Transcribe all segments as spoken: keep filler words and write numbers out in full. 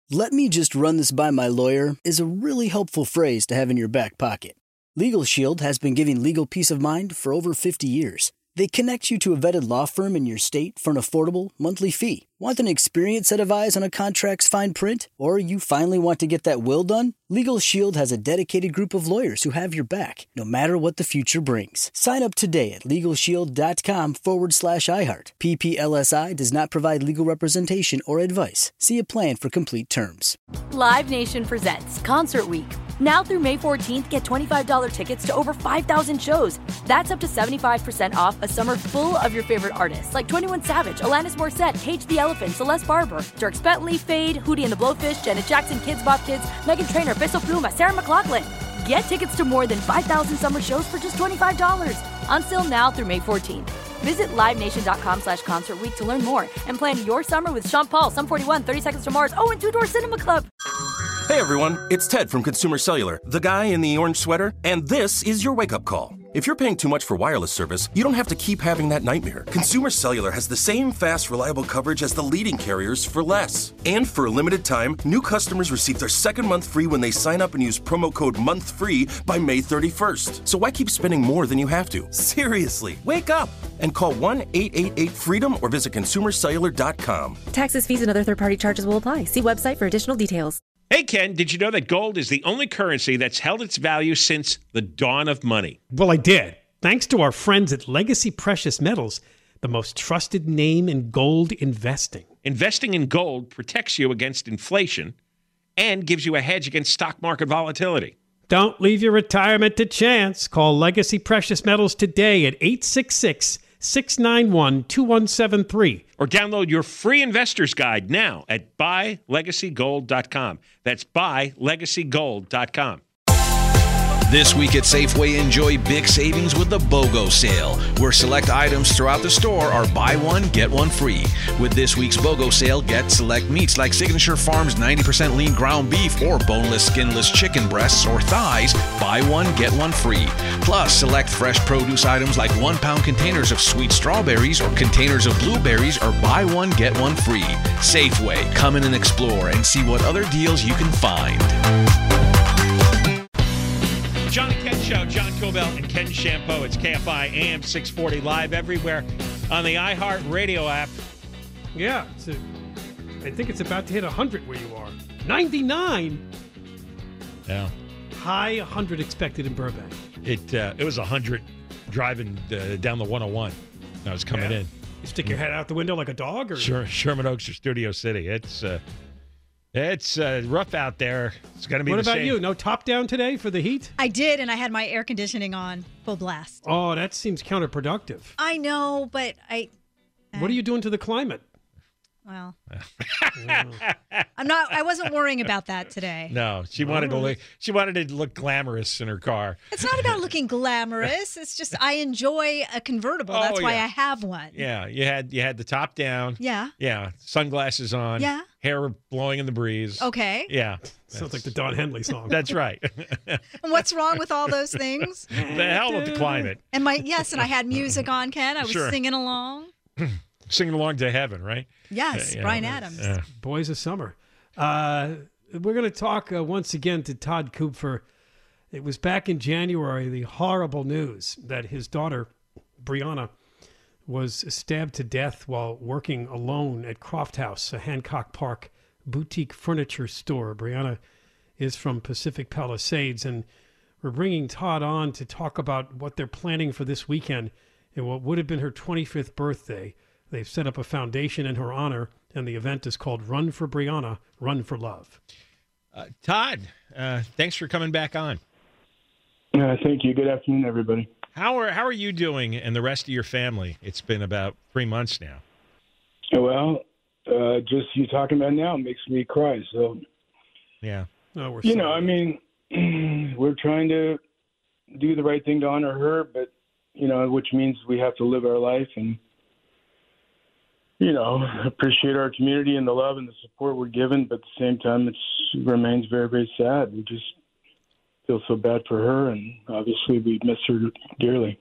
"Let me just run this by my lawyer" is a really helpful phrase to have in your back pocket. Legal Shield has been giving legal peace of mind for over fifty years. They connect you to a vetted law firm in your state for an affordable monthly fee. Want an experienced set of eyes on a contract's fine print? Or you finally want to get that will done? Legal Shield has a dedicated group of lawyers who have your back, no matter what the future brings. Sign up today at LegalShield.com forward slash iHeart. P P L S I does not provide legal representation or advice. See a plan for complete terms. Live Nation presents Concert Week. Now through May fourteenth, get twenty-five dollars tickets to over five thousand shows. That's up to seventy-five percent off a summer full of your favorite artists like twenty-one Savage, Alanis Morissette, Cage the Elephant, Celeste Barber, Dierks Bentley, Fade, Hootie and the Blowfish, Janet Jackson, Kids Bop Kids, Meghan Trainor, Bissell Pluma, Sarah McLachlan. Get tickets to more than five thousand summer shows for just twenty-five dollars. On sale now through May fourteenth. Visit LiveNation.com slash Concert Week to learn more and plan your summer with Sean Paul, Sum forty-one, thirty Seconds to Mars, oh, and Two Door Cinema Club. Hey everyone, it's Ted from Consumer Cellular, the guy in the orange sweater, and this is your wake-up call. If you're paying too much for wireless service, you don't have to keep having that nightmare. Consumer Cellular has the same fast, reliable coverage as the leading carriers for less. And for a limited time, new customers receive their second month free when they sign up and use promo code MONTHFREE by May thirty-first. So why keep spending more than you have to? Seriously, wake up and call one eight eight eight FREEDOM or visit consumer cellular dot com. Taxes, fees, and other third-party charges will apply. See website for additional details. Hey, Ken, did you know that gold is the only currency that's held its value since the dawn of money? Well, I did. Thanks to our friends at Legacy Precious Metals, the most trusted name in gold investing. Investing in gold protects you against inflation and gives you a hedge against stock market volatility. Don't leave your retirement to chance. Call Legacy Precious Metals today at eight six six, six nine one, two one seven three. Or download your free investor's guide now at buy legacy gold dot com. That's buy legacy gold dot com. This week at Safeway, enjoy big savings with the BOGO sale, where select items throughout the store are buy one, get one free. With this week's BOGO sale, get select meats like Signature Farms ninety percent lean ground beef or boneless, skinless chicken breasts or thighs, buy one, get one free. Plus, select fresh produce items like one-pound containers of sweet strawberries or containers of blueberries are buy one, get one free. Safeway, come in and explore and see what other deals you can find. John and Ken Show, John Kobylt and Ken Shampoo. It's K F I A M six forty live everywhere on the iHeart Radio app. Yeah, it's a, I think it's about to hit one hundred where you are. ninety-nine? Yeah. High one hundred expected in Burbank. It uh, it was one hundred driving uh, down the one oh one. I was coming Yeah. in. You stick your head out the window like a dog? Or Sher- Sherman Oaks or Studio City. It's uh, it's uh, rough out there. It's going to be What the about same. you? No top down today for the heat? I did, and I had my air conditioning on full blast. Oh, that seems counterproductive. I know, but I. What are you doing to the climate? Well, I'm not. I wasn't worrying about that today. No, she wanted to look. She wanted it to look glamorous in her car. It's not about looking glamorous. It's just I enjoy a convertible. Oh, That's why yeah. I have one. Yeah, you had you had the top down. Yeah. Yeah, sunglasses on. Yeah. Hair blowing in the breeze. Okay. Yeah. Sounds like the Don Henley song. That's right. And what's wrong with all those things? The hell with the climate. And my yes, and I had music on, Ken. I was Sure. singing along. Singing along to heaven, right? Yes, Uh, yeah. Bryan Adams. Yeah. Boys of Summer. Uh, we're going to talk uh, once again to Todd Kupfer. It was back in January, the horrible news that his daughter, Brianna, was stabbed to death while working alone at Croft House, a Hancock Park boutique furniture store. Brianna is from Pacific Palisades, and we're bringing Todd on to talk about what they're planning for this weekend and what would have been her twenty-fifth birthday. They've set up a foundation in her honor, and the event is called Run for Brianna, Run for Love. Uh, Todd, uh, thanks for coming back on. Uh, thank you. Good afternoon, everybody. How are how are you doing and the rest of your family? It's been about three months now. Well, uh, just you talking about now makes me cry. So, Yeah. Oh, we're you sorry. know, I mean, we're trying to do the right thing to honor her, but, you know, which means we have to live our life and, you know, appreciate our community and the love and the support we're given. But at the same time, it remains very, very sad. We just feel so bad for her, and obviously we miss her dearly.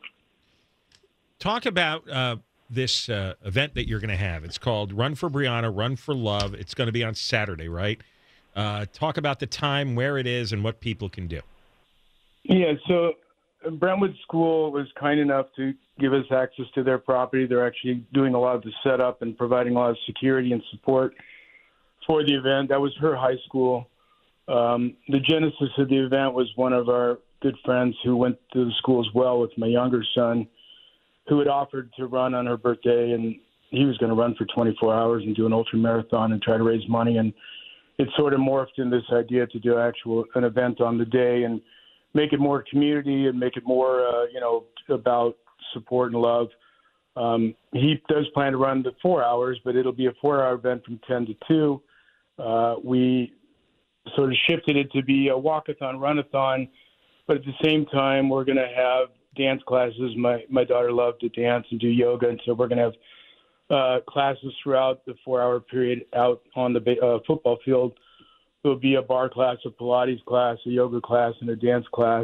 Talk about uh, this uh, event that you're going to have. It's called Run for Brianna, Run for Love. It's going to be on Saturday, right? Uh, talk about the time, where it is, and what people can do. Yeah, so Brentwood School was kind enough to give us access to their property. They're actually doing a lot of the setup and providing a lot of security and support for the event. That was her high school. Um, the genesis of the event was one of our good friends who went to the school as well with my younger son, who had offered to run on her birthday, and he was going to run for twenty-four hours and do an ultra marathon and try to raise money. And it sort of morphed in this idea to do actual an event on the day and make it more community and make it more, uh, you know, about support and love. Um, he does plan to run the four hours, but it'll be a four-hour event from ten to two. Uh, we sort of shifted it to be a walkathon, runathon, but at the same time, we're going to have dance classes. My my daughter loved to dance and do yoga, and so we're going to have uh, classes throughout the four-hour period out on the uh, football field. There'll be a bar class, a Pilates class, a yoga class, and a dance class.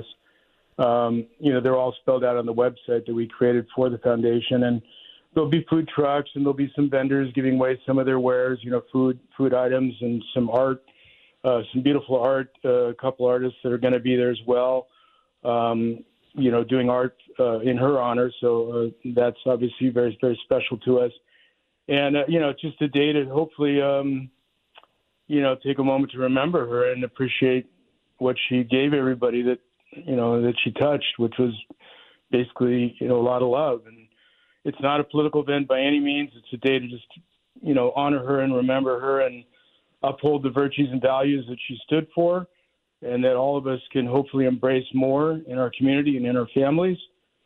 Um, you know, they're all spelled out on the website that we created for the foundation. And there'll be food trucks, and there'll be some vendors giving away some of their wares, you know, food food items and some art, uh, some beautiful art, uh, a couple artists that are going to be there as well, um, you know, doing art uh, in her honor. So uh, that's obviously very, very special to us. And, uh, you know, just a day to hopefully, um, you know, take a moment to remember her and appreciate what she gave everybody that, you know, that she touched, which was basically, you know, a lot of love. And it's not a political event by any means. It's a day to just, you know, honor her and remember her and uphold the virtues and values that she stood for, and that all of us can hopefully embrace more in our community and in our families.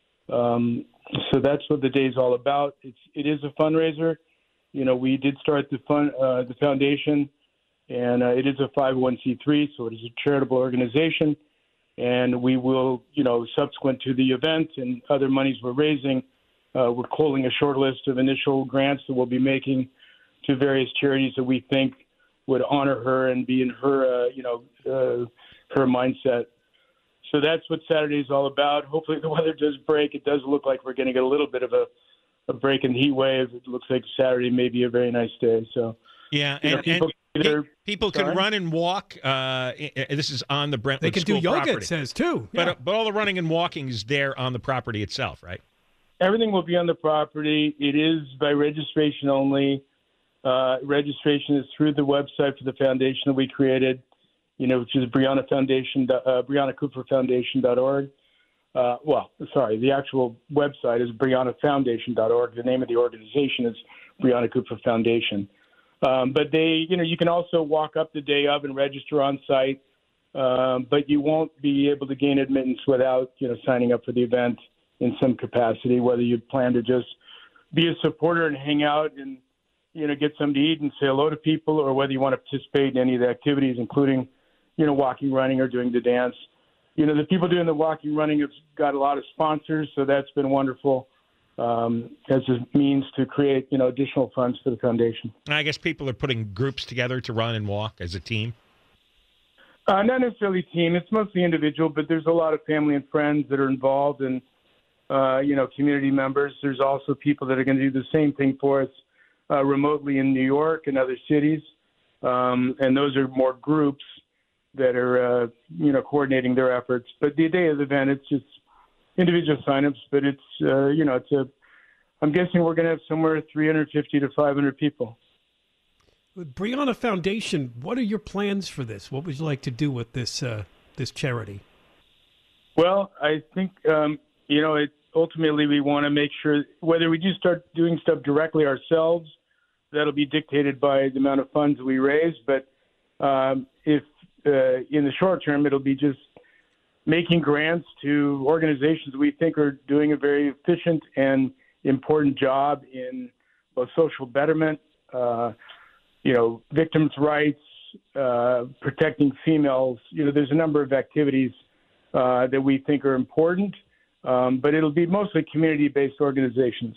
Um, so that's what the day is all about. It's, it is a fundraiser. You know, we did start the fund, uh, the foundation, and uh, it is a five oh one c three, so it is a charitable organization. And we will, you know, subsequent to the event and other monies we're raising, uh, we're calling a short list of initial grants that we'll be making to various charities that we think would honor her and be in her, uh, you know, uh, her mindset. So that's what Saturday is all about. Hopefully the weather does break. It does look like we're going to get a little bit of a, a break in the heat wave. It looks like Saturday may be a very nice day. So yeah, you know, and, people, and either, people can sorry? run and walk. Uh, this is on the Brentwood They can School do yoga, property. it says, too. Yeah. But, but all the running and walking is there on the property itself, right? Everything will be on the property. It is by registration only. Uh, registration is through the website for the foundation that we created, you know, which is Brianna Foundation, uh, Brianna Cooper Foundation dot org. Uh, well, sorry, the actual website is Brianna Foundation dot org. The name of the organization is Brianna Cooper Foundation. Um, but they, you know, you can also walk up the day of and register on site, um, but you won't be able to gain admittance without, you know, signing up for the event in some capacity, whether you plan to just be a supporter and hang out and, you know, get something to eat and say hello to people, or whether you want to participate in any of the activities, including, you know, walking, running, or doing the dance. You know, the people doing the walking, running have got a lot of sponsors, so that's been wonderful um, as a means to create, you know, additional funds for the foundation. I guess people are putting groups together to run and walk as a team. Uh, not necessarily team. It's mostly individual, but there's a lot of family and friends that are involved, and, uh, you know, community members. There's also people that are going to do the same thing for us uh, remotely in New York and other cities, um, and those are more groups that are, uh, you know, coordinating their efforts. But the day of the event, it's just individual signups, but it's, uh, you know, it's a, I'm guessing we're going to have somewhere three hundred fifty to five hundred people. With Brianna Foundation, what are your plans for this? What would you like to do with this uh, this charity? Well, I think, um, you know, it, ultimately we want to make sure whether we do start doing stuff directly ourselves, that'll be dictated by the amount of funds we raise. But um, if uh, in the short term, it'll be just making grants to organizations we think are doing a very efficient and important job in both social betterment, uh, you know, victims' rights, uh, protecting females. You know, there's a number of activities uh, that we think are important, um, but it'll be mostly community-based organizations.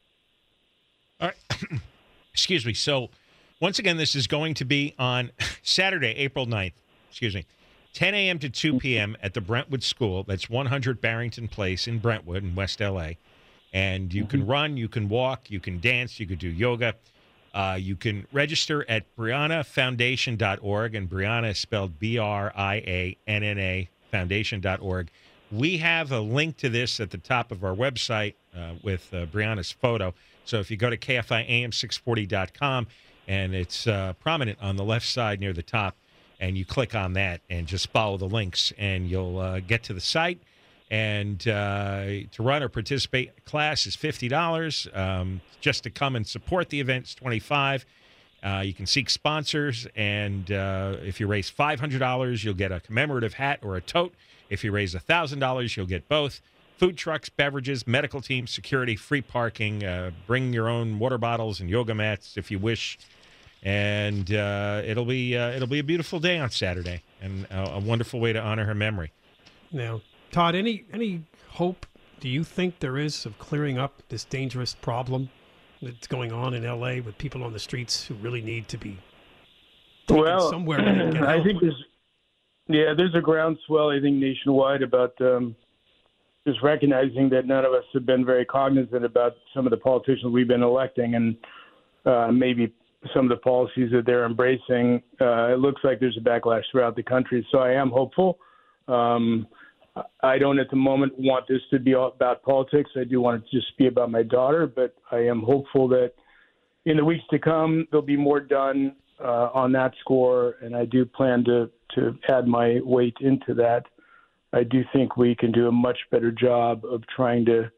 All right. Excuse me. So, once again, this is going to be on Saturday, April ninth, excuse me, ten a.m. to two p.m. at the Brentwood School. That's one hundred Barrington Place in Brentwood in West L A. And you mm-hmm. can run, you can walk, you can dance, you could do yoga. Uh, you can register at Brianna Foundation dot org, and Brianna is spelled B R I A N N A, foundation dot org. We have a link to this at the top of our website uh, with uh, Brianna's photo. So if you go to K F I A M six forty dot com, and it's uh, prominent on the left side near the top, and you click on that and just follow the links, and you'll uh, get to the site. And uh, to run or participate in the class is fifty dollars. Um, just to come and support the event is twenty-five dollars. Uh, you can seek sponsors, and uh, if you raise five hundred dollars, you'll get a commemorative hat or a tote. If you raise one thousand dollars, you'll get both. Food trucks, beverages, medical team, security, free parking. Uh, bring your own water bottles and yoga mats if you wish. And uh, it'll be uh, it'll be a beautiful day on Saturday, and a, a wonderful way to honor her memory. Now, Todd, any any hope do you think there is of clearing up this dangerous problem that's going on in L A with people on the streets who really need to be taken well, somewhere? To get I help? think there's, yeah, there's a groundswell, I think, nationwide about um, just recognizing that none of us have been very cognizant about some of the politicians we've been electing, and uh, maybe some of the policies that they're embracing. Uh, it looks like there's a backlash throughout the country, so I am hopeful. Um, I don't at the moment want this to be all about politics. I do want it to just be about my daughter, but I am hopeful that in the weeks to come, there'll be more done uh, on that score, and I do plan to, to add my weight into that. I do think we can do a much better job of trying to,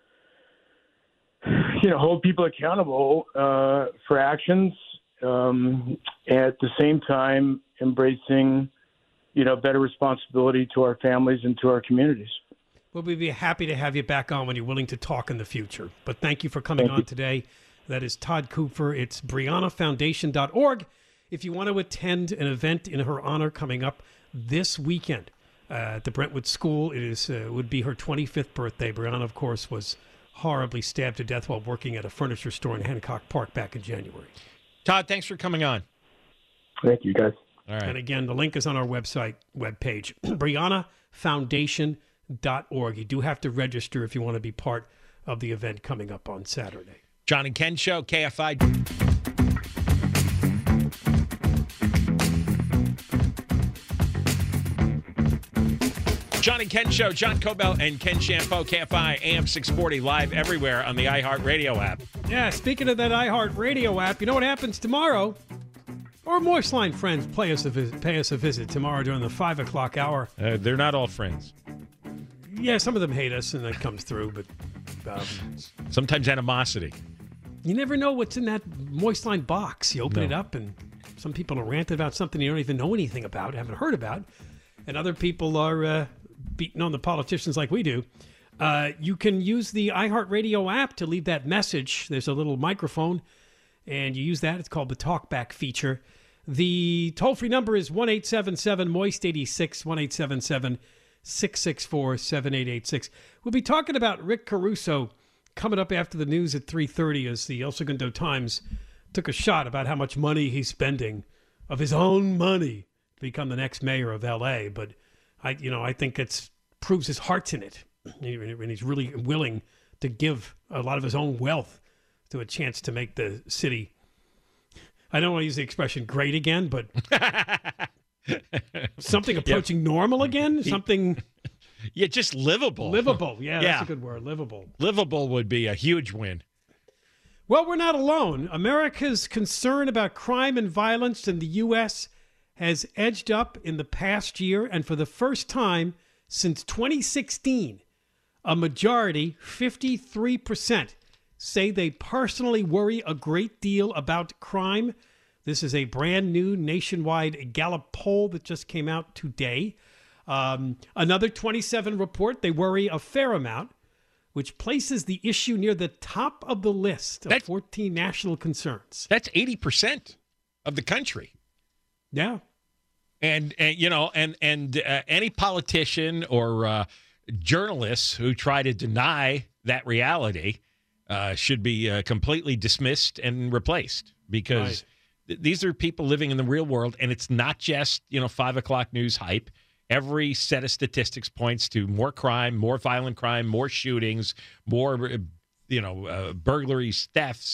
you know, hold people accountable uh, for actions, um, and at the same time embracing, you know, better responsibility to our families and to our communities. Well, we'd be happy to have you back on when you're willing to talk in the future. But thank you for coming Thank on you. today. That is Todd Kupfer. It's Brianna Foundation dot org. If you want to attend an event in her honor coming up this weekend uh, at the Brentwood School, it is uh, would be her twenty-fifth birthday. Brianna, of course, was horribly stabbed to death while working at a furniture store in Hancock Park back in January. Todd, thanks for coming on. Thank you, guys. All right. And again, the link is on our website webpage, Brianna Foundation dot org. You do have to register if you want to be part of the event coming up on Saturday. John and Ken Show, K F I. John and Ken Show, John Cobell and Ken Shampoo, K F I A M six forty, live everywhere on the iHeartRadio app. Yeah, speaking of that iHeartRadio app, you know what happens tomorrow? Our Moist Line friends play us a visit, pay us a visit tomorrow during the five o'clock hour. Uh, they're not all friends. Yeah, some of them hate us, and that comes through, but um, Sometimes animosity. you never know what's in that Moist Line box. You open No. it up, and some people are ranting about something you don't even know anything about, haven't heard about, and other people are uh, beating on the politicians like we do. Uh, you can use the iHeartRadio app to leave that message. There's a little microphone, and you use that. It's called the TalkBack feature. The toll-free number is one eight seven seven moist eighty-six, one eight seven seven, six six four, seven eight eight six. We'll be talking about Rick Caruso coming up after the news at three thirty as the El Segundo Times took a shot about how much money he's spending of his own money to become the next mayor of L A. But I, you know, I think it proves his heart's in it, and he's really willing to give a lot of his own wealth to a chance to make the city, I don't want to use the expression great again, but something approaching normal again, something Yeah, just livable. livable. Yeah, Yeah. that's a good word, livable. Livable would be a huge win. Well, we're not alone. America's concern about crime and violence in the U S has edged up in the past year, and for the first time since twenty sixteen, a majority, fifty-three percent, say they personally worry a great deal about crime. This is a brand new nationwide Gallup poll that just came out today. Um, another twenty-seven report they worry a fair amount, which places the issue near the top of the list of That's- fourteen national concerns. That's eighty percent of the country. Yeah. And, and you know, and and uh, any politician or uh, journalists who try to deny that reality uh, should be uh, completely dismissed and replaced, because Right. th- these are people living in the real world, and it's not just, you know, five o'clock news hype. Every set of statistics points to more crime, more violent crime, more shootings, more, uh, you know, uh, burglaries, thefts,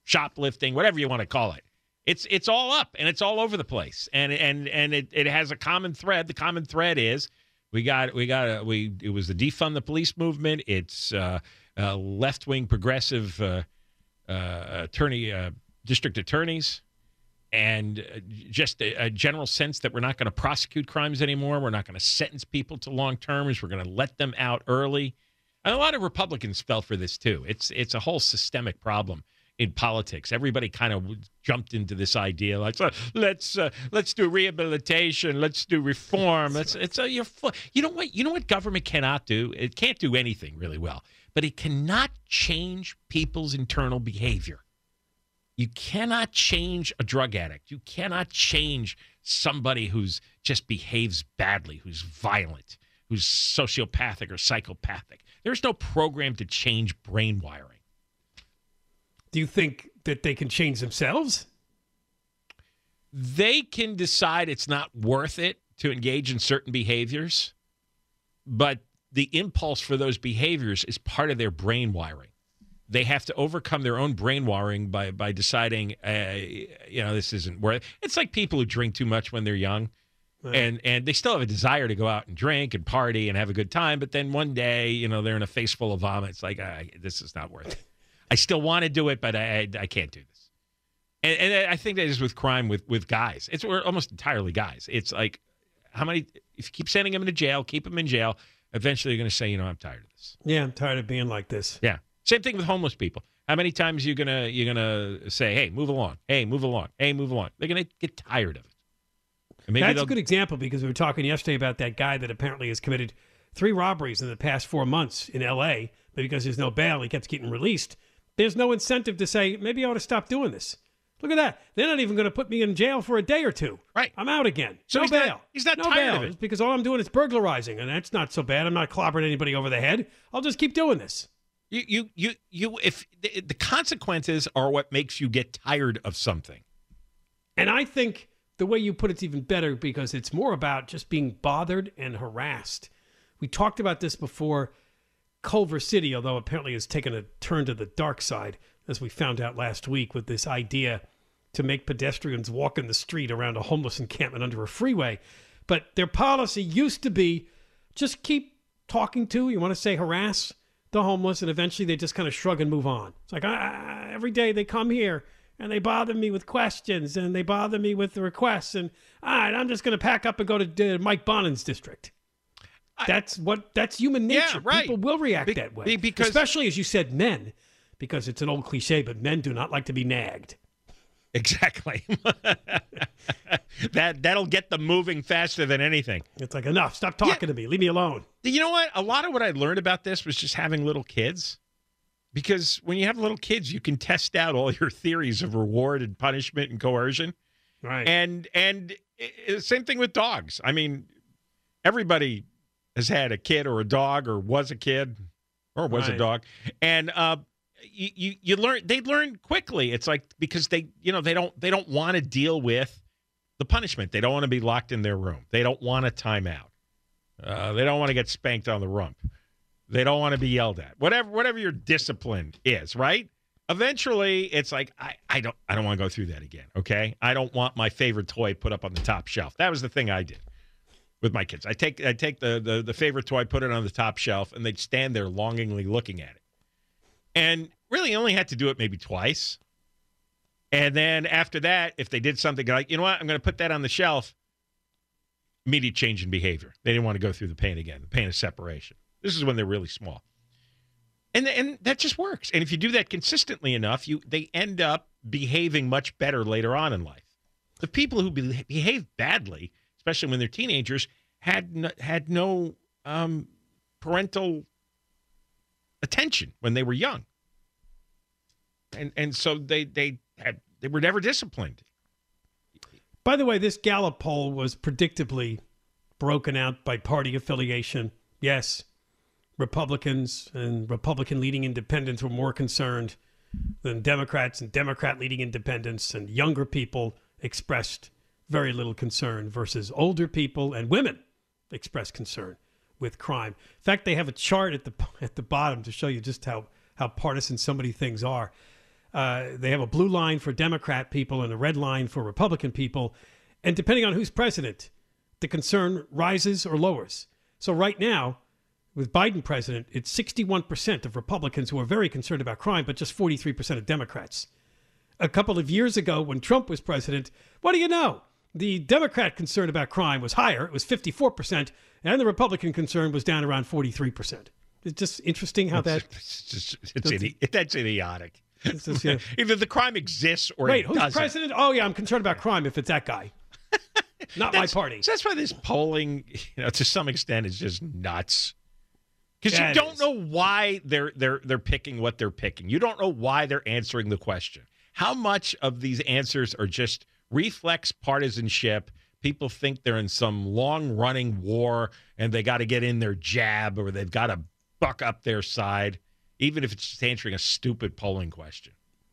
shoplifting, whatever you want to call it. It's it's all up, and it's all over the place, and and and it, it has a common thread. The common thread is we got we got a, we it was the defund the police movement. It's uh, uh, left wing progressive uh, uh, attorney uh, district attorneys. And just a, a general sense that we're not going to prosecute crimes anymore. We're not going to sentence people to long terms. We're going to let them out early. And a lot of Republicans fell for this too. It's it's a whole systemic problem in politics. Everybody kind of jumped into this idea like, so let's uh, let's do rehabilitation, let's do reform. Let's it's a you're you know what you know what government cannot do. It can't do anything really well, but it cannot change people's internal behavior. You cannot change a drug addict. You cannot change somebody who's just behaves badly, who's violent, who's sociopathic or psychopathic. There's no program to change brain wiring. Do you think that they can change themselves? They can decide it's not worth it to engage in certain behaviors, but the impulse for those behaviors is part of their brain wiring. They have to overcome their own brain wiring by by deciding, uh, you know, this isn't worth it. It's like people who drink too much when they're young, right. and and they still have a desire to go out and drink and party and have a good time. But then one day, you know, they're in a face full of vomit. It's like, uh, this is not worth it. I still want to do it, but I I, I can't do this. And, and I think that is with crime with, with guys. It's we're almost entirely guys. It's like, how many, if you keep sending them into jail, keep them in jail, eventually you're going to say, you know, I'm tired of this. Yeah, I'm tired of being like this. Yeah. Same thing with homeless people. How many times are you gonna you're gonna say, "Hey, move along. Hey, move along. Hey, move along." They're gonna get tired of it. And maybe That's a good example because we were talking yesterday about that guy that apparently has committed three robberies in the past four months in L A, but because there's no bail, he kept getting released. There's no incentive to say, maybe I ought to stop doing this. Look at that. They're not even going to put me in jail for a day or two. Right. I'm out again. So no he's bail. Not, he's not no tired bail. of it. It's because all I'm doing is burglarizing, and that's not so bad. I'm not clobbering anybody over the head. I'll just keep doing this. You, you, you, you. If the, the consequences are what makes you get tired of something, and I think the way you put it's even better because it's more about just being bothered and harassed. We talked about this before. Culver City, although apparently has taken a turn to the dark side, as we found out last week with this idea to make pedestrians walk in the street around a homeless encampment under a freeway. But their policy used to be just keep talking to, you want to say harass the homeless, and eventually they just kind of shrug and move on. It's like, ah, every day they come here and they bother me with questions and they bother me with the requests, and all right, I'm just going to pack up and go to uh, Mike Bonin's district. I, that's what that's human nature. Yeah, right. People will react be, that way, be, because, especially as you said, men, because it's an old cliche, but men do not like to be nagged. Exactly. that that'll get them moving faster than anything. It's like, enough. Stop talking yeah. to me. Leave me alone. You know what? A lot of what I learned about this was just having little kids. Because when you have little kids, you can test out all your theories of reward and punishment and coercion. Right. And and it, same thing with dogs. I mean, everybody has had a kid or a dog or was a kid or was right. a dog. And uh You, you you learn they learn quickly. It's like because they you know they don't they don't want to deal with the punishment. They don't want to be locked in their room. They don't want a timeout. Uh, they don't want to get spanked on the rump. They don't want to be yelled at. Whatever whatever your discipline is, right? Eventually, it's like I, I don't I don't want to go through that again. Okay, I don't want my favorite toy put up on the top shelf. That was the thing I did with my kids. I take I take the the, the favorite toy, put it on the top shelf, and they'd stand there longingly looking at it. And really only had to do it maybe twice. And then after that, if they did something like, you know what, I'm going to put that on the shelf, immediate change in behavior. They didn't want to go through the pain again, the pain of separation. This is when they're really small. And and that just works. And if you do that consistently enough, you they end up behaving much better later on in life. The people who be, behave badly, especially when they're teenagers, had no, had no um, parental attention when they were young. And and so they they had they were never disciplined. By the way, this Gallup poll was predictably broken out by party affiliation. Yes, Republicans and Republican-leading independents were more concerned than Democrats, and Democrat-leading independents and younger people expressed very little concern versus older people and women expressed concern with crime. In fact, they have a chart at the at the bottom to show you just how, how partisan so many things are. Uh, they have a blue line for Democrat people and a red line for Republican people. And depending on who's president, the concern rises or lowers. So right now, with Biden president, it's sixty-one percent of Republicans who are very concerned about crime, but just forty-three percent of Democrats. A couple of years ago, when Trump was president, what do you know? The Democrat concern about crime was higher. It was fifty-four percent, and the Republican concern was down around forty-three percent. It's just interesting how that... It's just, it's idi- that's idiotic. It's just, yeah. Either the crime exists or Wait, it who's doesn't. president? Oh, yeah, I'm concerned about crime if it's that guy. Not my That's- party. So that's why this polling, you know, to some extent, is just nuts. Because Yeah, you it don't is. know why they're they're they're picking what they're picking. You don't know why they're answering the question. How much of these answers are just reflex partisanship? People think they're in some long-running war and they got to get in their jab or they've got to buck up their side, even if it's just answering a stupid polling question.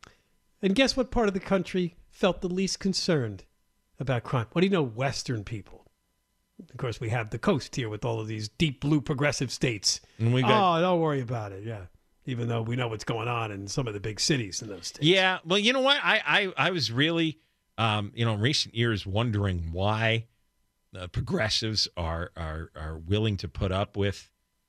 And guess what part of the country felt the least concerned about crime? What do you know? Western people. Of course, we have the coast here with all of these deep blue progressive states. And we got, Oh, don't worry about it. Yeah. Even though we know what's going on in some of the big cities in those states. yeah, well, you know what? I I, I was really, um, you know, in recent years wondering why uh, progressives are, are are willing to put up with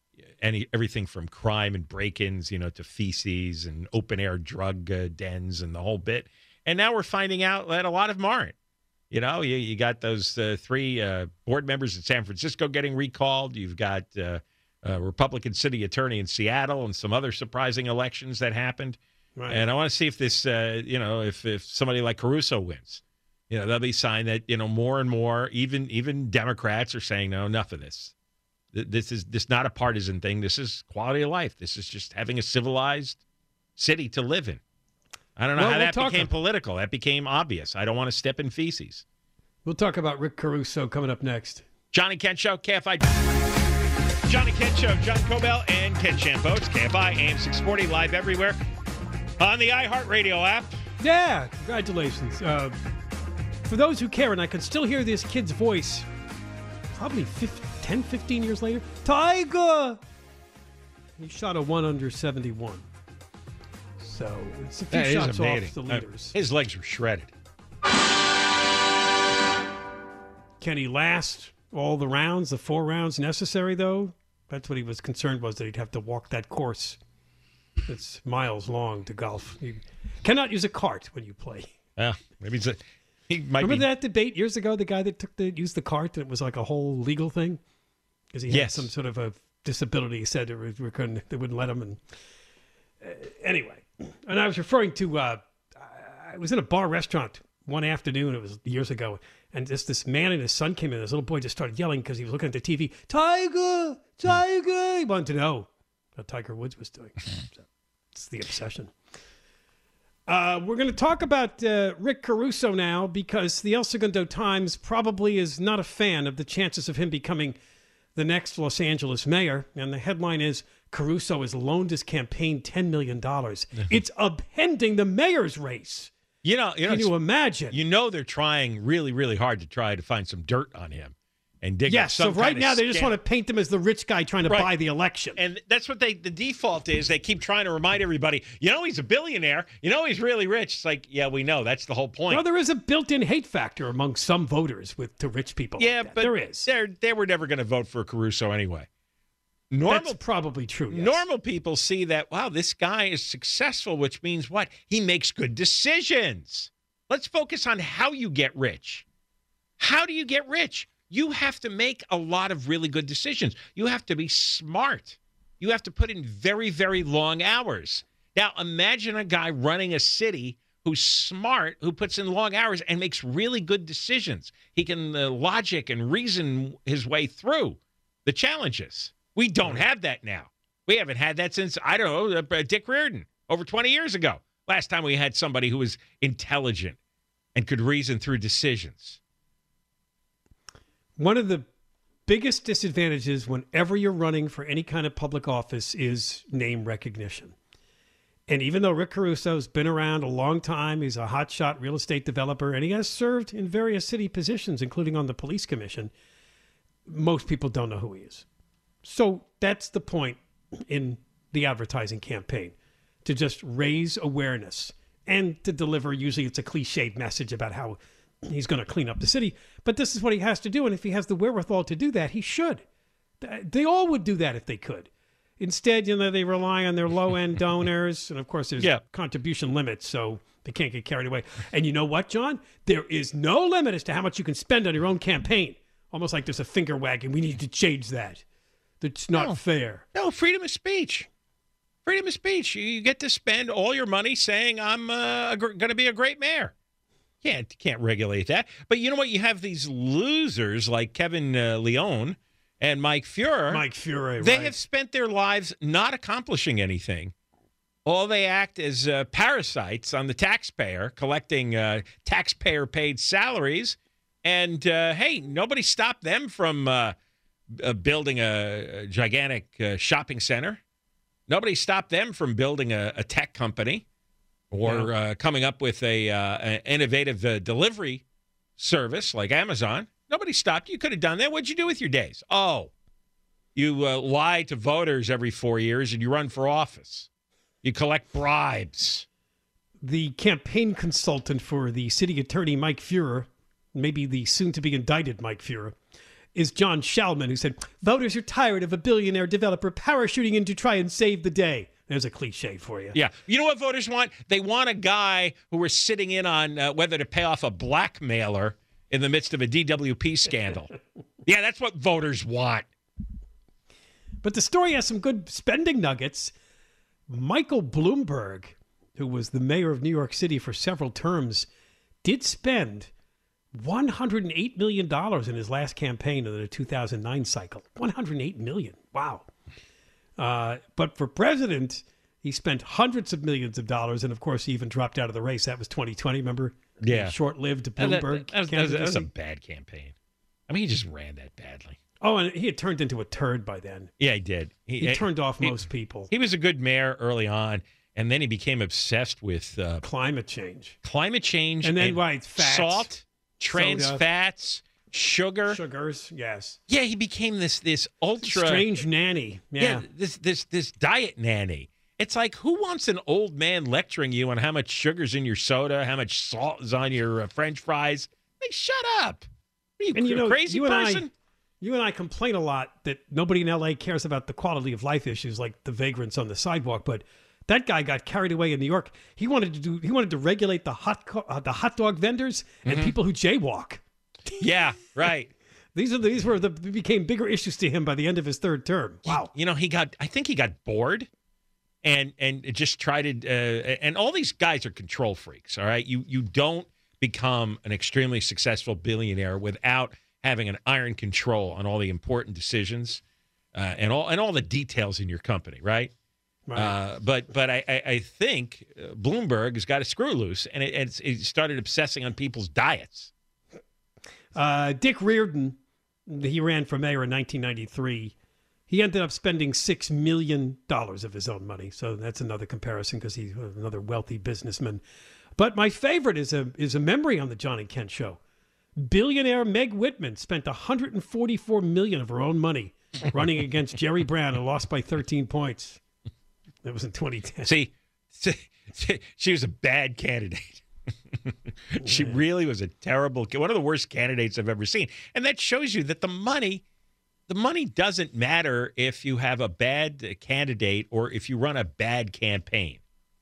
any everything from crime and break-ins, you know, to feces and open-air drug uh, dens and the whole bit. And now we're finding out that a lot of them aren't. You know, you, you got those uh, three uh, board members in San Francisco getting recalled. You've got uh, a Republican city attorney in Seattle and some other surprising elections that happened. Right. And I want to see if this, uh, you know, if, if somebody like Caruso wins. You know, that'll be a sign that, you know, more and more, even even Democrats are saying, no, enough of this. Th- This is this not a partisan thing. This is quality of life. This is just having a civilized city to live in. I don't know Well, how we'll that talk became ab- political. That became obvious. I don't want to step in feces. We'll talk about Rick Caruso coming up next. Johnny Kent Show, K F I. Johnny Kent Show, John Cobell and Ken Shampoo. It's K F I, A M six forty, live everywhere on the iHeartRadio app. Yeah, congratulations. Uh, for those who care, and I can still hear this kid's voice probably fifteen, ten, fifteen years later. Tiger! He shot a one under seventy-one. So it's a few That is shots off amazing. the Uh, leaders. his legs were shredded. Can he last all the rounds, the four rounds necessary, though? That's what he was concerned was that he'd have to walk that course. It's miles long to golf. You cannot use a cart when you play. Yeah, maybe it's a, he might Remember be. that debate years ago? The guy that took the used the cart, and it was like a whole legal thing because he had Yes. some sort of a disability. He said we we couldn't, they wouldn't let him. And uh, anyway, and I was referring to. Uh, I was in a bar restaurant one afternoon. It was years ago, and just this man and his son came in. This little boy just started yelling because he was looking at the T V. Tiger, Tiger. He wanted to know what Tiger Woods was doing. So, it's the obsession. Uh, we're going to talk about uh, Rick Caruso now because the El Segundo Times probably is not a fan of the chances of him becoming the next Los Angeles mayor. And the headline is, Caruso has loaned his campaign ten million dollars. It's upending the mayor's race. You know, you know, Can you imagine? You know, they're trying really, really hard to try to find some dirt on him and dig up Yes, so some right kind of now they just scam- want to paint him as the rich guy trying to Right. buy the election. And that's what they, the default is. They keep trying to remind everybody, you know, he's a billionaire. You know, he's really rich. It's like, yeah, we know. That's the whole point. Well, there is a built-in hate factor among some voters with to rich people. yeah, like that. but there is. They're, they were never going to vote for Caruso anyway. Normal, That's probably true. Yes. normal people see that, wow, this guy is successful, which means what? He makes good decisions. Let's focus on how you get rich. How do you get rich? You have to make a lot of really good decisions. You have to be smart. You have to put in very, very long hours. Now, imagine a guy running a city who's smart, who puts in long hours and makes really good decisions. He can uh, logic and reason his way through the challenges. We don't have that now. We haven't had that since, I don't know, uh, Dick Reardon, over twenty years ago. Last time we had somebody who was intelligent and could reason through decisions. One of the biggest disadvantages whenever you're running for any kind of public office is name recognition. And even though Rick Caruso's been around a long time, he's a hotshot real estate developer, and he has served in various city positions, including on the police commission, most people don't know who he is. So that's the point in the advertising campaign, to just raise awareness and to deliver, usually it's a cliched message about how he's going to clean up the city. But this is what he has to do, and if he has the wherewithal to do that, he should. They all would do that if they could. Instead, you know, they rely on their low-end donors, and of course there's yeah. contribution limits, so they can't get carried away. And you know what, John? There is no limit as to how much you can spend on your own campaign. Almost like there's a finger wagging. We need to change that. That's not no. fair. No, freedom of speech. Freedom of speech. You get to spend all your money saying, I'm uh, going to be a great mayor. Can't, can't regulate that. But you know what? You have these losers like Kevin uh, Leone and Mike Fuhrer. Mike Fuhrer, They right. have spent their lives not accomplishing anything. All they act as uh, parasites on the taxpayer, collecting uh, taxpayer-paid salaries. And, uh, hey, nobody stopped them from uh, uh, building a, a gigantic uh, shopping center. Nobody stopped them from building a, a tech company or yeah. uh, coming up with a, uh, an innovative uh, delivery service like Amazon. Nobody stopped you. You could have done that. What'd you do with your days? Oh, you uh, lie to voters every four years and you run for office. You collect bribes. The campaign consultant for the city attorney, Mike Fuhrer, maybe the soon-to-be indicted Mike Fuhrer, is John Shalman, who said, voters are tired of a billionaire developer parachuting in to try and save the day. There's a cliche for you. Yeah. You know what voters want? They want a guy who was sitting in on uh, whether to pay off a blackmailer in the midst of a D W P scandal. Yeah, that's what voters want. But the story has some good spending nuggets. Michael Bloomberg, who was the mayor of New York City for several terms, did spend one hundred eight million dollars in his last campaign in the two thousand nine cycle. one hundred eight million dollars. Wow. Uh, but for president, he spent hundreds of millions of dollars, and of course, he even dropped out of the race. That was twenty twenty, remember? Yeah. Short-lived That, Bloomberg. that, that, was, that was a bad campaign. I mean, he just ran that badly. Oh, and he had turned into a turd by then. Yeah, he did. He, he turned off he, most people. He was a good mayor early on, and then he became obsessed with uh, climate change. Climate change. And then, and right, fats, salt, trans soda. fats, sugar. Sugars, yes. Yeah, he became this this ultra strange nanny. Yeah. yeah, this this this diet nanny. It's like, who wants an old man lecturing you on how much sugar's in your soda, how much salt is on your uh, French fries? Like, shut up! Are you, and you a know, crazy you person? And I, you and I complain a lot that nobody in L A cares about the quality of life issues like the vagrants on the sidewalk, but that guy got carried away in New York. He wanted to do. He wanted to regulate the hot co- uh, the hot dog vendors and Mm-hmm. people who jaywalk. Yeah, right. These are these were the became bigger issues to him by the end of his third term. Wow. You know, he got. I think he got bored. And and just tried to, uh, and all these guys are control freaks, all right? You you don't become an extremely successful billionaire without having an iron control on all the important decisions uh, and all and all the details in your company, right? Right. Uh, but but I, I, I think Bloomberg has got a screw loose, and it, it's, it started obsessing on people's diets. Uh, Dick Reardon, he ran for mayor in nineteen ninety-three. He ended up spending six million dollars of his own money. So that's another comparison because he's another wealthy businessman. But my favorite is a is a memory on the John and Kent show. Billionaire Meg Whitman spent one hundred forty-four million dollars of her own money running against Jerry Brown and lost by thirteen points. That was in twenty ten. See, she was a bad candidate. She really was a terrible, one of the worst candidates I've ever seen. And that shows you that the money... The money doesn't matter if you have a bad candidate or if you run a bad campaign.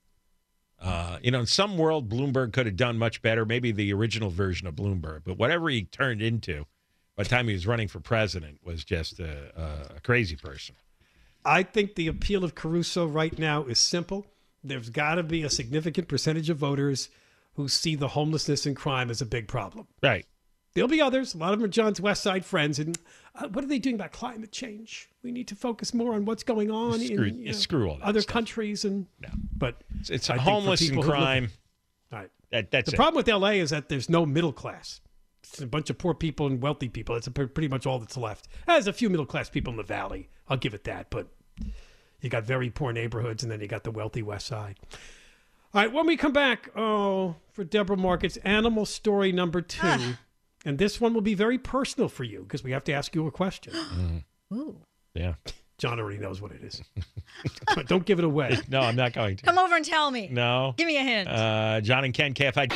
Uh, you know, in some world, Bloomberg could have done much better, maybe the original version of Bloomberg. But whatever he turned into by the time he was running for president was just a, a crazy person. I think the appeal of Caruso right now is simple. There's got to be a significant percentage of voters who see the homelessness and crime as a big problem. Right. There'll be others. A lot of them are John's West Side friends. And uh, what are they doing about climate change? We need to focus more on what's going on Screw, in you know, screw all that other stuff. countries. And No. But It's, it's I think for homeless and people who live- crime. all right. That, that's The it. problem with L A is that there's no middle class. It's a bunch of poor people and wealthy people. It's a, pretty much all that's left. There's a few middle class people in the valley. I'll give it that. But you got very poor neighborhoods, and then you got the wealthy West Side. All right, when we come back, oh, for Deborah Mark, it's animal story number two. Ah. And this one will be very personal for you because we have to ask you a question. Ooh. Yeah. John already knows what it is. Come on, don't give it away. No, I'm not going to. Come over and tell me. No. Give me a hint. Uh, John and Ken, K F I.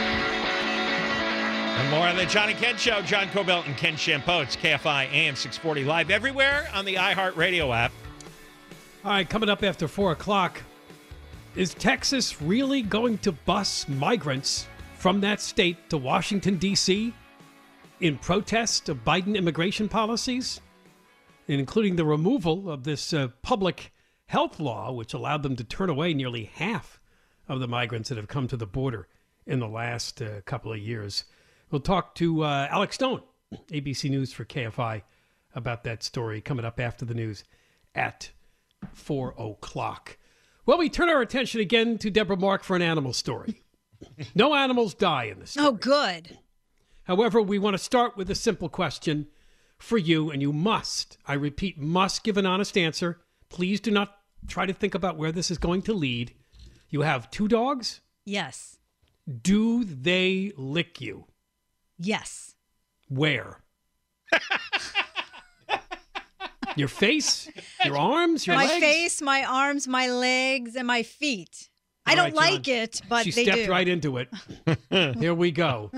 And more on the John and Ken Show. John Cobelt and Ken Shampoo. It's K F I A M six forty live everywhere on the iHeartRadio app. All right, coming up after four o'clock, is Texas really going to bus migrants from that state to Washington, D C in protest of Biden immigration policies, including the removal of this uh, public health law, which allowed them to turn away nearly half of the migrants that have come to the border in the last uh, couple of years? We'll talk to uh, Alex Stone, A B C News for K F I, about that story coming up after the news at four o'clock. Well, we turn our attention again to Deborah Mark for an animal story. No animals die in this story. Oh, good. However, we want to start with a simple question for you, and you must, I repeat, must give an honest answer. Please do not try to think about where this is going to lead. You have two dogs. Yes. Do they lick you? Yes. Where? Your face? Your arms? Your my legs? face, my arms, my legs, and my feet. I All don't right, like John. it, but she they stepped do. right into it. Here we go.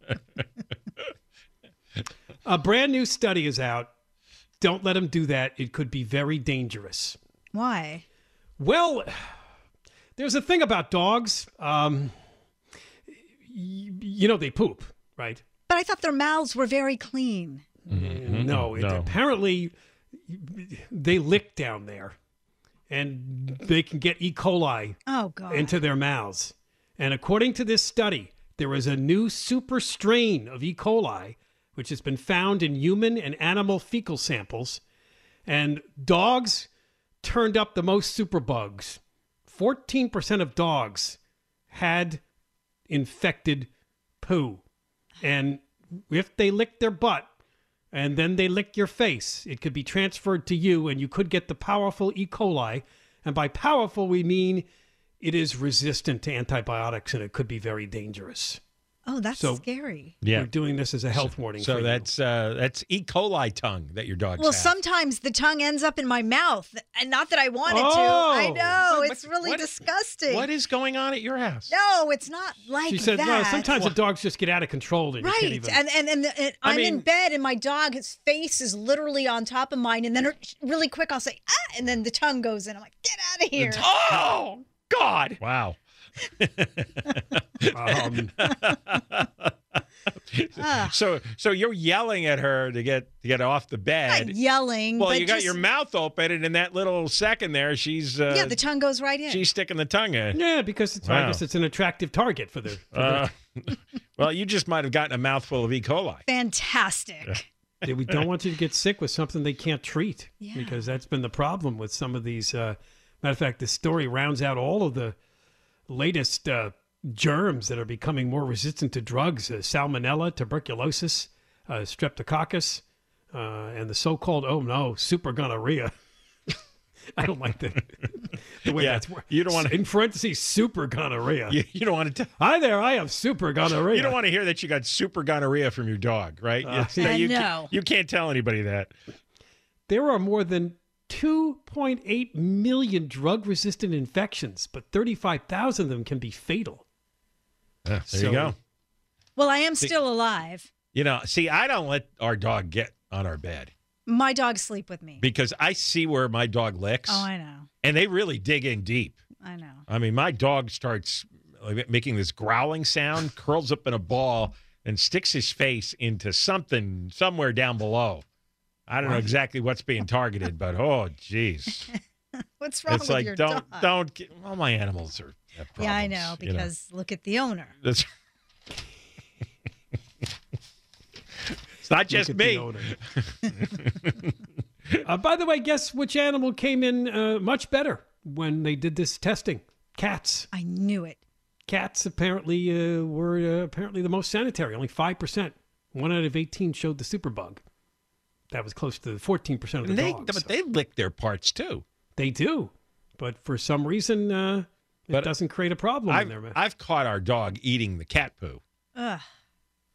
A brand new study is out. Don't let them do that. It could be very dangerous. Why? Well, there's a thing about dogs. Um, y- you know, they poop, right? But I thought their mouths were very clean. Mm-hmm. No, it, No. apparently they lick down there, and they can get E. coli Oh, God. into their mouths. And according to this study, there is a new super strain of E. coli, which has been found in human and animal fecal samples. And dogs turned up the most superbugs. fourteen percent of dogs had infected poo. And if they lick their butt and then they lick your face, it could be transferred to you and you could get the powerful E. coli. And by powerful, we mean it is resistant to antibiotics and it could be very dangerous. Oh, that's So- scary. Yeah. We're doing this as a health warning. So for that's uh, that's E. coli tongue that your dogs Well, have. sometimes the tongue ends up in my mouth, and not that I want it to. Oh. I know. What- It's what- really what- disgusting. What is going on at your house? No, it's not like you. She said, that. no, sometimes the dogs just get out of control. And you can't Right, even... and and and, the, and I I'm in mean- bed, and my dog, his face is literally on top of mine, and then really quick, I'll say ah, and then the tongue goes in. I'm like, get out of here. Oh, God. Wow. um, Ah. So so you're yelling at her to get to get off the bed. Not yelling. Well, but you got just- your mouth open, and in that little second there, she's uh, yeah, the tongue goes right in. she's sticking the tongue in. yeah, because it's, Wow. I guess it's an attractive target for the... For Uh, well, you just might have gotten a mouthful of E. coli. Fantastic. the we don't want you to get sick with something they can't treat. Yeah. Because that's been the problem with some of these... Uh, matter of fact, this story rounds out all of the latest... Uh, germs that are becoming more resistant to drugs, uh, salmonella, tuberculosis, uh, streptococcus, uh, and the so-called, oh no, super gonorrhea. I don't like that. The way Yeah, that's worded. you don't wanna- In parentheses, super gonorrhea. You, you don't want to. T- Hi there, I have super gonorrhea. you don't want to hear that you got super gonorrhea from your dog, right? Uh, It's- I you, know. Can't, you can't tell anybody that. There are more than two point eight million drug-resistant infections, but thirty-five thousand of them can be fatal. there So- you go. Well, I am still alive. You know, see, I don't let our dog get on our bed My dogs sleep with me. because I see where my dog licks, Oh, I know. and they really dig in deep. I know. I mean, my dog starts like, making this growling sound, curls up in a ball, and sticks his face into something somewhere down below. I don't know exactly what's being targeted, but oh, geez. What's wrong It's with like, your don't, dog? don't, get, well, my animals are have problems. Yeah, I know, you because look at the owner. That's, it's not just Look at me. the owner. uh, by the way, guess which animal came in uh, much better when they did this testing? Cats. I knew it. Cats apparently uh, were uh, apparently the most sanitary. Only five percent. One out of eighteen showed the superbug. That was close to fourteen percent of the And they, dogs. but so- they lick their parts too. They do, but for some reason, uh, it But doesn't create a problem in I've, their mouth. I've caught our dog eating the cat poo. Ugh.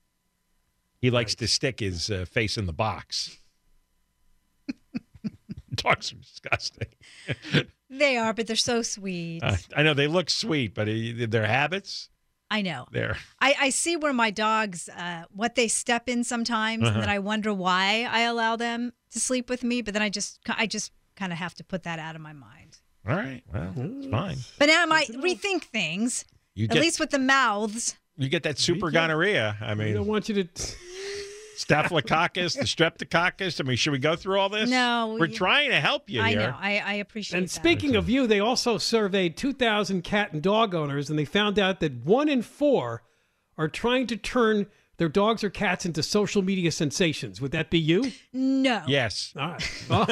He likes to stick his uh, face in the box. dogs are disgusting. They are, but they're so sweet. Uh, I know they look sweet, but uh, their habits, I know. they're I, I see where my dogs, uh, what they step in sometimes, Uh-huh. and then I wonder why I allow them to sleep with me. But then I just, I just kind of have to put that out of my mind. all right. Well, it's fine. But now I might rethink things, You at get least with the mouths. you get that super gonorrhea. I I mean, don't want you to. Staphylococcus, the streptococcus. I mean, should we go through all this? No, We're you- trying to help you I here. know. I, I appreciate And that. speaking of you, they also surveyed two thousand cat and dog owners, and they found out that one in four are trying to turn their dogs or cats into social media sensations. Would that be you? No. Yes. All right. Well,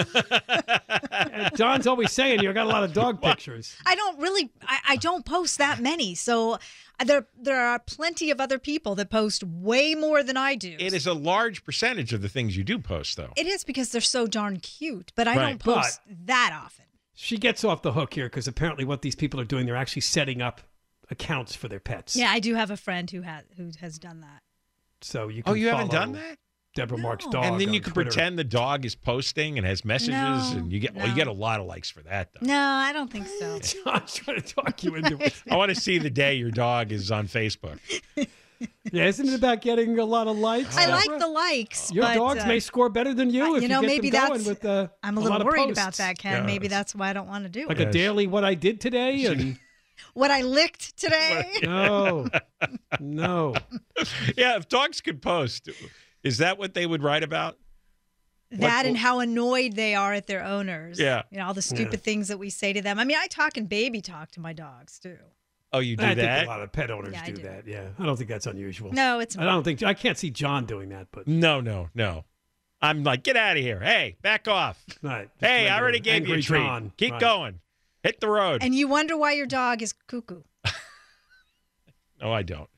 uh, John's always saying you got a lot of dog pictures. I don't really, I, I don't post that many. So there, there are plenty of other people that post way more than I do. It is a large percentage of the things you do post, though. It is because they're so darn cute, but I Right. don't post that often. She gets off the hook here because apparently what these people are doing, they're actually setting up accounts for their pets. Yeah, I do have a friend who has who has done that. So you can Oh, you haven't follow done that? Deborah Mark's No. dog. And then you on can Twitter. pretend the dog is posting and has messages, No, and you get well, you no. get a lot of likes for that, though. No, I don't think so. John's trying to talk you into it. I want to see the day your dog is on Facebook. Yeah, isn't it about getting a lot of likes? I like Deborah? the likes. Your but, dogs uh, may score better than you uh, if you know, get maybe them going that's- with uh, I'm a lot little of worried posts. about that, Ken. Yeah, Maybe it's- that's why I don't want to do Like it. a Yes. daily what I did today and What I licked today. no, no. Yeah, if dogs could post, is that what they would write about? That Like- and how annoyed they are at their owners. Yeah. You know, all the stupid things that we say to them. I mean, I talk and baby talk to my dogs too. Oh, you do I that? think a lot of pet owners Yeah, I do, do. that. Yeah, I don't think that's unusual. No, it's I don't think I can't see John doing that, but No, no, no. I'm like, get out of here. Hey, back off. right. Just Hey, I regular already gave you a angry treat. John. Keep Right. going. Hit the road. And you wonder why your dog is cuckoo. no, I don't.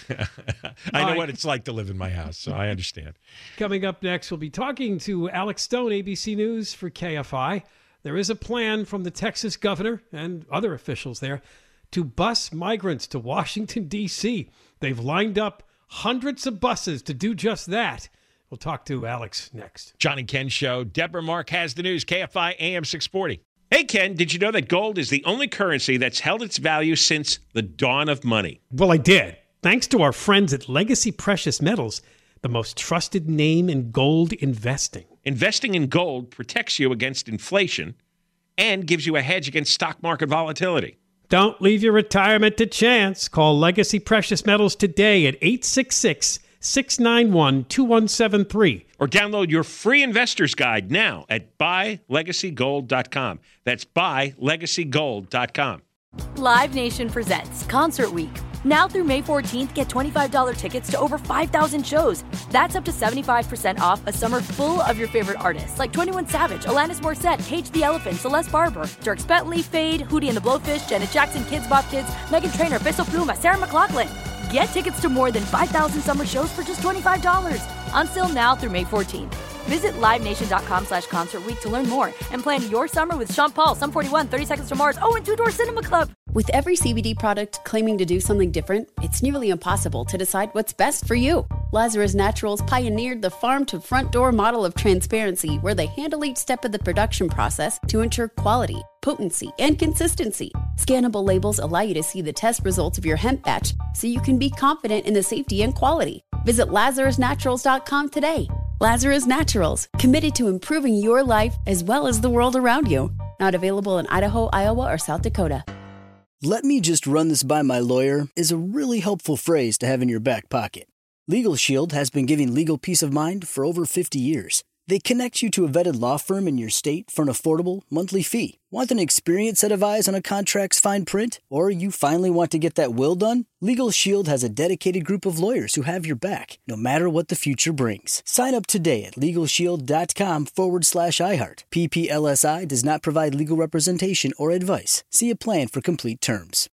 I know right. what it's like to live in my house, so I understand. Coming up next, we'll be talking to Alex Stone, A B C News for K F I. There is a plan from the Texas governor and other officials there to bus migrants to Washington, D C They've lined up hundreds of buses to do just that. We'll talk to Alex next. John and Ken Show. Deborah Mark has the news. K F I A M six forty. Hey, Ken, did you know that gold is the only currency that's held its value since the dawn of money? Well, I did. Thanks to our friends at Legacy Precious Metals, the most trusted name in gold investing. Investing in gold protects you against inflation and gives you a hedge against stock market volatility. Don't leave your retirement to chance. Call Legacy Precious Metals today at eight six six, six nine one, two one seven three. Or download your free investor's guide now at buy legacy gold dot com. That's buy legacy gold dot com. Live Nation presents Concert Week. Now through May fourteenth, get twenty-five dollars tickets to over five thousand shows. That's up to seventy-five percent off a summer full of your favorite artists like twenty-one Savage, Alanis Morissette, Cage the Elephant, Celeste Barber, Dierks Bentley, Fade, Hootie and the Blowfish, Janet Jackson, Kids Bop Kids, Meghan Trainor, Peso Pluma, Sarah McLachlan. Get tickets to more than five thousand summer shows for just twenty-five dollars. Until now through May fourteenth. Visit livenation.com slash concert week to learn more and plan your summer with Sean Paul, Sum forty-one, thirty Seconds to Mars, oh, and Two Door Cinema Club. With every C B D product claiming to do something different, it's nearly impossible to decide what's best for you. Lazarus Naturals pioneered the farm-to-front-door model of transparency, where they handle each step of the production process to ensure quality, potency, and consistency. Scannable labels allow you to see the test results of your hemp batch, so you can be confident in the safety and quality. Visit lazarus naturals dot com today. Lazarus Naturals, committed to improving your life as well as the world around you. Not available in Idaho, Iowa, or South Dakota. "Let me just run this by my lawyer" is a really helpful phrase to have in your back pocket. Legal Shield has been giving legal peace of mind for over fifty years. They connect you to a vetted law firm in your state for an affordable monthly fee. Want an experienced set of eyes on a contract's fine print? Or you finally want to get that will done? Legal Shield has a dedicated group of lawyers who have your back, no matter what the future brings. Sign up today at LegalShield.com forward slash iHeart. P P L S I does not provide legal representation or advice. See a plan for complete terms.